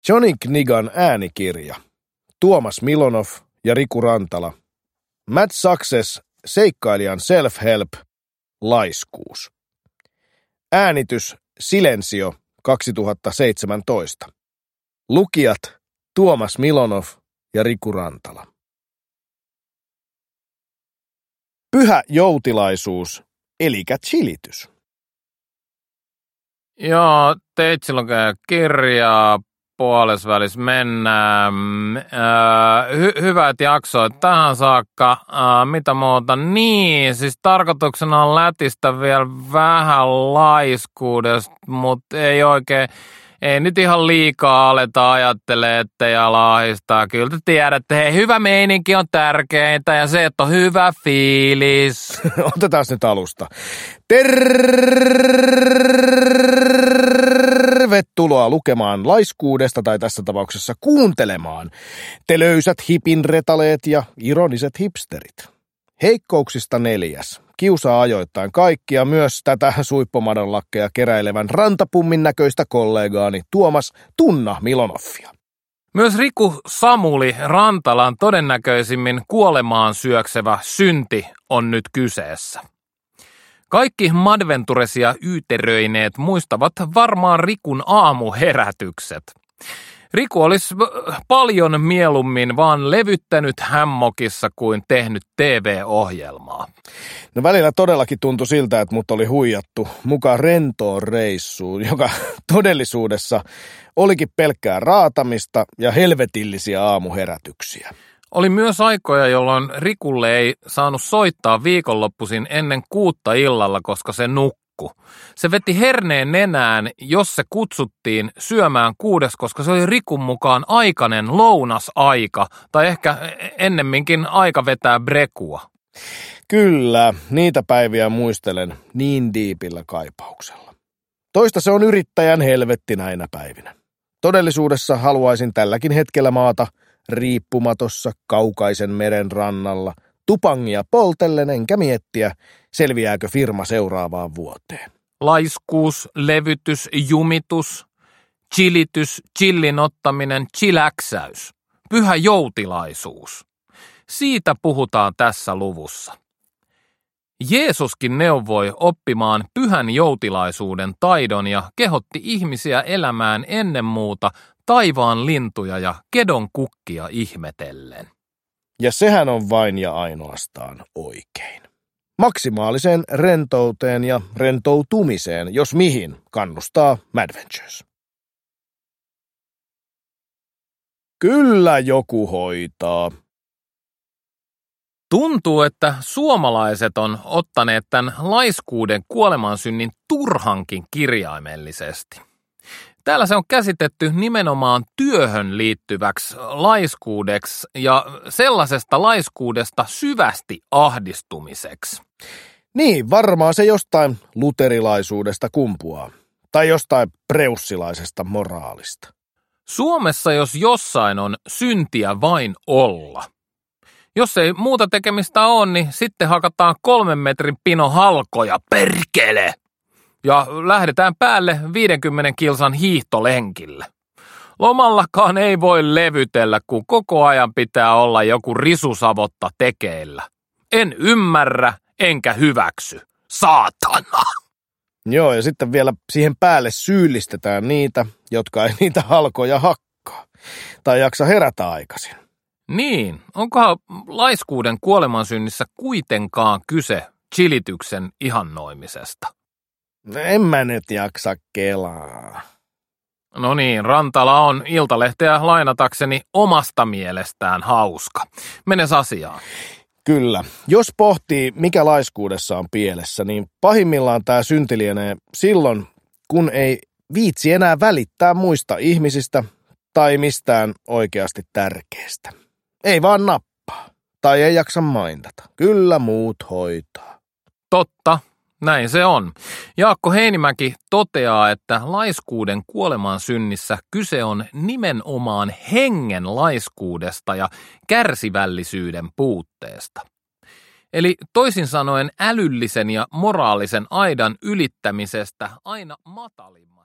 Johnny Knigan äänikirja. Tuomas Milonov ja Riku Rantala. Mad Success, seikkailijan self-help, laiskuus. Äänitys Silensio 2017. Lukijat Tuomas Milonov ja Riku Rantala. Pyhä joutilaisuus, elikä chilitys. Joo, teitsi lukee kirjaa, puolesvälis mennään. Hyvät jaksoit tähän saakka. Mitä muuta? Niin, siis tarkoituksena on lätistä vielä vähän laiskuudesta, mutta ei oikein, ei nyt ihan liikaa aleta ajattelemaan, ettei ala ahistaa. Kyllä te tiedätte, hei, hyvä meininki on tärkeintä ja se, että on hyvä fiilis. Otetaan nyt alusta. Tervetuloa lukemaan laiskuudesta tai tässä tapauksessa kuuntelemaan. Te löysät hipinretaleet ja ironiset hipsterit. Heikkouksista 4. Kiusaa ajoittain kaikkia, myös tätä suippomadonlakkeja keräilevän rantapummin näköistä kollegaani Tuomas Tunna Milonoffia. Myös Riku Samuli Rantalan todennäköisimmin kuolemaan syöksevä synti on nyt kyseessä. Kaikki Madventuresia yyteröineet muistavat varmaan Rikun aamuherätykset. Riku olisi paljon mieluummin vaan levyttänyt hämmokissa kuin tehnyt TV-ohjelmaa. No välillä todellakin tuntui siltä, että mut oli huijattu mukaan rentoon reissuun, joka todellisuudessa olikin pelkkää raatamista ja helvetillisiä aamuherätyksiä. Oli myös aikoja, jolloin Rikulle ei saanut soittaa viikonloppuisin ennen 6 illalla, koska se nukkui. Se veti herneen nenään, jos se kutsuttiin syömään 6, koska se oli Rikun mukaan aikainen lounasaika, tai ehkä ennemminkin aika vetää brekua. Kyllä, niitä päiviä muistelen niin diipillä kaipauksella. Toista se on yrittäjän helvetti näinä päivinä. Todellisuudessa haluaisin tälläkin hetkellä maata riippumatossa kaukaisen meren rannalla, tupangia poltellen enkä miettiä, selviääkö firma seuraavaan vuoteen. Laiskuus, levytys, jumitus, chilitys, chillin ottaminen, chiläksäys, pyhä joutilaisuus. Siitä puhutaan tässä luvussa. Jeesuskin neuvoi oppimaan pyhän joutilaisuuden taidon ja kehotti ihmisiä elämään ennen muuta taivaan lintuja ja kedon kukkia ihmetellen. Ja sehän on vain ja ainoastaan oikein. Maksimaaliseen rentouteen ja rentoutumiseen, jos mihin, kannustaa Madventures. Kyllä joku hoitaa. Tuntuu, että suomalaiset on ottaneet tämän laiskuuden kuolemansynnin turhankin kirjaimellisesti. Täällä se on käsitetty nimenomaan työhön liittyväksi laiskuudeksi ja sellaisesta laiskuudesta syvästi ahdistumiseksi. Niin, varmaan se jostain luterilaisuudesta kumpuaa. Tai jostain preussilaisesta moraalista. Suomessa jos jossain on syntiä vain olla. Jos ei muuta tekemistä ole, niin sitten hakataan 3 metrin pino halkoja, perkele! Ja lähdetään päälle 50 kilsan hiihtolenkille. Lomallakaan ei voi levytellä, kun koko ajan pitää olla joku risusavotta tekeillä. En ymmärrä, enkä hyväksy. Saatana! Joo, ja sitten vielä siihen päälle syyllistetään niitä, jotka ei niitä halkoja hakkaa. Tai jaksa herätä aikaisin. Niin, onkohan laiskuuden kuolemansynnissä kuitenkaan kyse chilityksen ihannoimisesta? En mä nyt jaksa kelaa. No niin, Rantala on Iltalehteä lainatakseni omasta mielestään hauska. Menes asiaan. Kyllä. Jos pohtii, mikä laiskuudessa on pielessä, niin pahimmillaan tämä synti lienee silloin, kun ei viitsi enää välittää muista ihmisistä tai mistään oikeasti tärkeästä. Ei vaan nappaa. Tai ei jaksa maindata. Kyllä muut hoitaa. Totta. Näin se on. Jaakko Heinimäki toteaa, että laiskuuden kuolemansynnissä kyse on nimenomaan hengen laiskuudesta ja kärsivällisyyden puutteesta. Eli toisin sanoen älyllisen ja moraalisen aidan ylittämisestä aina matalimman.